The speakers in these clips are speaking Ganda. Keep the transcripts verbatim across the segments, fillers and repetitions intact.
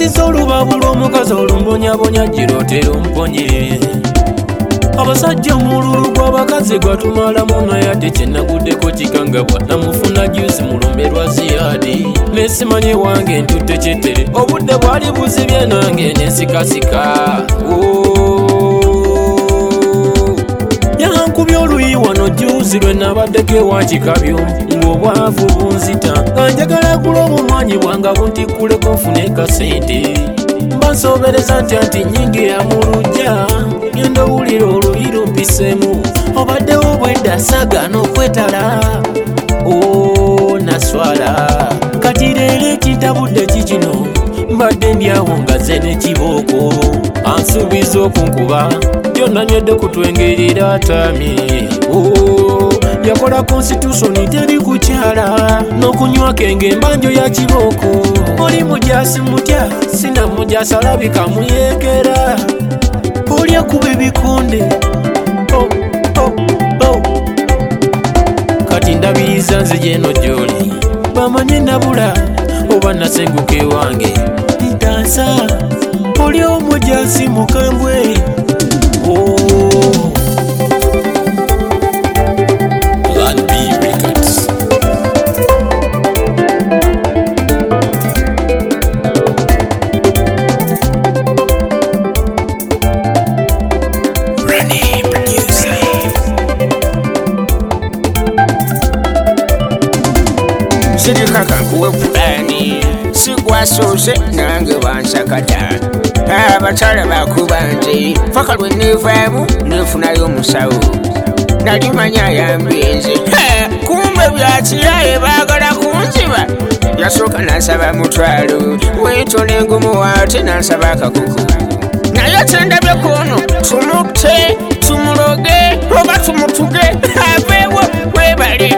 Basiza olubabula omukazi olumbonyabonya girotero mponye. Abasajja omululu gw'abakazi gwatumala muno yadde kyenaguddeko kikangabwa namufuna juice mulumberwa ziyadi nesimanye wange ntutte kyetere obudde bwali buzibye nange nensikasika yankubye oluyi wano juzi lwe nabaddeko ewa kikabyo ng'obwavu bunzita nga njagala kuloba omwanyi bwange buntikkuleko nfune kasente bansobereza nti anti nyingi ya mulujja ngenda owulira oluyi lumpisemu obaddewo bwedda sagana okwetala o naswala kati leero ekintabudde kikino mbadde ndyawo nga ze n'ekibooko ansuubiza okunkuba byonna nywedde kutwengerera tami yakola konstitutioni teri kukyala n'okunywa kenge embanjo ya kibooko oli mujasi mutya sina mujasi alabika muyeekera olya kuba ebikonde oh, oh, oh. Kati ndabiriza nze gyeno gy'oli bamanye nabula oba nasenguka ewange ntansa oli omujasi mukambwe oh. Sirikaka nkuwe fulani sigwasose nange bansakata abakyala bakubanje faka lwe neevaamu neefunayo omusawo nali manya ayambye nze kumbe byakiraye baagala kunziba yasooka nansaba mutwalo weetole engumu ate nansaba akakuku naye kyendabye kuno tumutte tumuloge oba tumutuge aveewo webale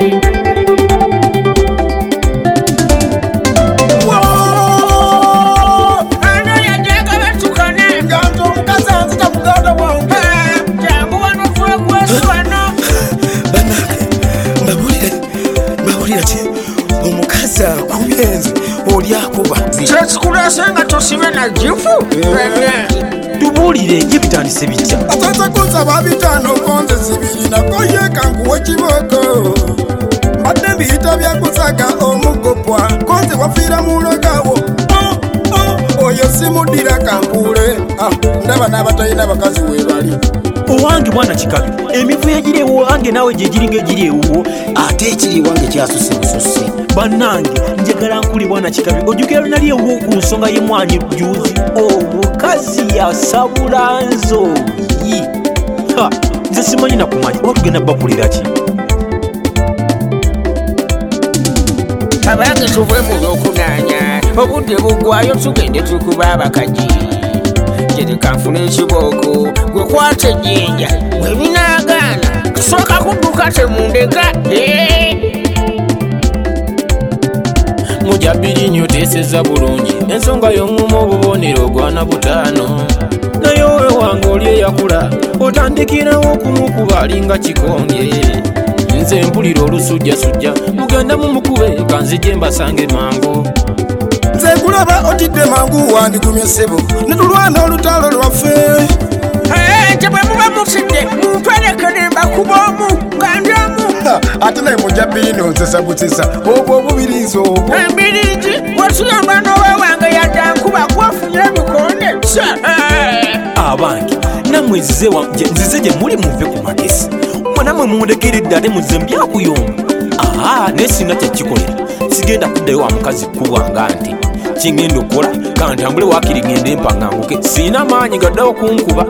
omukazi akubenze oli akuba kyekikulese nga tosibe na jifu tubuulire ye bitandise bijja atata kunsaba bitaano konze zibiri nakoyeka nkuwe kibooko mbadde mbiyita byakusaga omugopwa konze wafiira mulogawo oyo simuddira kampule ndaba n'abatalina bakazi webali owange mwana kikabi emivu egiri ewange naawe gye giringa egiri ewuwo ate ekiri wange kyasuse bususe bannange njagala nkuli bwana kikabi ojjukira lunali ewuwo ku nsonga y'emwanyi juzi omukazi yasabula nzoyi nze simanyi nakumanya oba tugenda babulira ki abange tuve mu by'okunaanya obudde bugwayo tugende tukuba abakaji jereka nfuna ekibooko gwe kwata ejjinja webinaagaana tusooka kudduka temundeka mujabiri nnyo teeseza bulungi ensonga y'oŋŋuma obubonero ogwana butaano naye owe wange oli eyakula otandikirawo okumukuba alinga kikonge nze mpulira olusujjasujja mugenda mumukube kanzije mbasange mangu nze kulaba otidde mangu wandigumye ssebo netulwana olutalo lwaffe nte bwe muba mufidde mumperekere mbakubaomu ngandyamu ate naye mujabbiino nsesa busisa obwo obubirizi obwo embiriji watuyamba n'owe wange yadde nkuba gwafunye ebikonde abange nammwe nzize gye muli muve ku magezi mwanamwe mundekeredde ate muze mbyakuyomba aa naye sina kyekikolera sigenda kuddayo wa mukazi kubwanga nti kingenda okukola kantambule wakiri gende empanganguke siina maanyi gaddawo kunkuba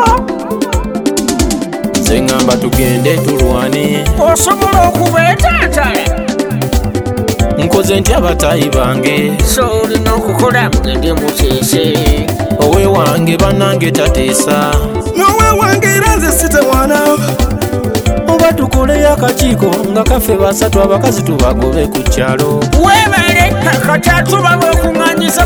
nze ŋŋamba tugende tulwane osobola okubeetaatala nkoze nti abatayi bange so olina okukola mugende muteese owe wange bannange tateesa nowe wange era nze sitewana oba tukoleyo akakiiko nga kaffe basatu abakazi tubagobe ku kyalo webale kati atuba bwekuŋŋanyisa